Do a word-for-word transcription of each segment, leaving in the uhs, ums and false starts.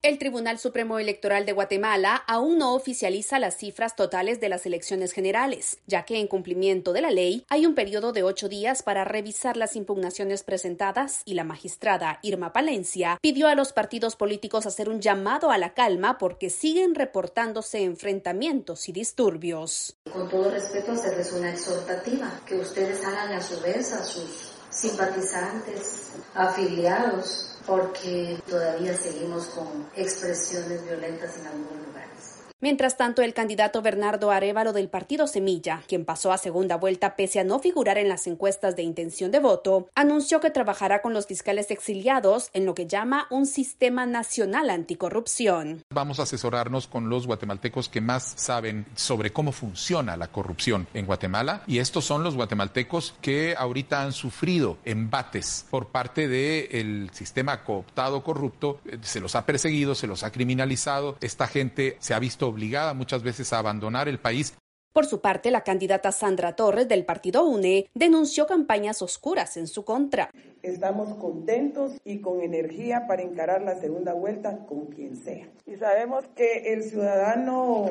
El Tribunal Supremo Electoral de Guatemala aún no oficializa las cifras totales de las elecciones generales, ya que en cumplimiento de la ley hay un periodo de ocho días para revisar las impugnaciones presentadas y la magistrada Irma Palencia pidió a los partidos políticos hacer un llamado a la calma porque siguen reportándose enfrentamientos y disturbios. Con todo respeto, hacerles una exhortativa, que ustedes hagan a su vez a sus simpatizantes, afiliados, porque todavía seguimos con expresiones violentas en algunos lugares. Mientras tanto, el candidato Bernardo Arévalo del partido Semilla, quien pasó a segunda vuelta pese a no figurar en las encuestas de intención de voto, anunció que trabajará con los fiscales exiliados en lo que llama un sistema nacional anticorrupción. Vamos a asesorarnos con los guatemaltecos que más saben sobre cómo funciona la corrupción en Guatemala, y estos son los guatemaltecos que ahorita han sufrido embates por parte del sistema cooptado corrupto. Se los ha perseguido, se los ha criminalizado. Esta gente se ha visto obligada muchas veces a abandonar el país. Por su parte, la candidata Sandra Torres del partido UNE denunció campañas oscuras en su contra. Estamos contentos y con energía para encarar la segunda vuelta con quien sea. Y sabemos que el ciudadano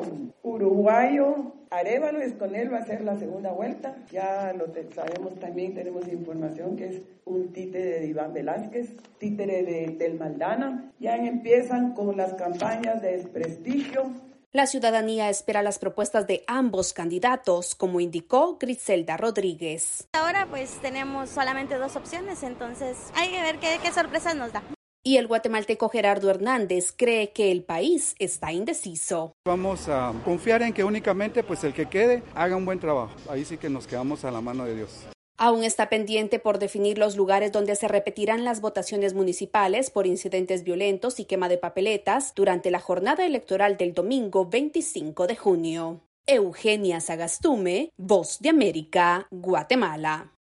uruguayo Arévalo Estonel va a hacer la segunda vuelta. Ya lo te- sabemos también, tenemos información que es un títere de Iván Velázquez, títere de, del Maldana. Ya empiezan con las campañas de desprestigio. La ciudadanía espera las propuestas de ambos candidatos, como indicó Griselda Rodríguez. Ahora pues tenemos solamente dos opciones, entonces hay que ver qué, qué sorpresas nos da. Y el guatemalteco Gerardo Hernández cree que el país está indeciso. Vamos a confiar en que únicamente pues el que quede haga un buen trabajo. Ahí sí que nos quedamos a la mano de Dios. Aún está pendiente por definir los lugares donde se repetirán las votaciones municipales por incidentes violentos y quema de papeletas durante la jornada electoral del domingo veinticinco de junio. Eugenia Sagastume, Voz de América, Guatemala.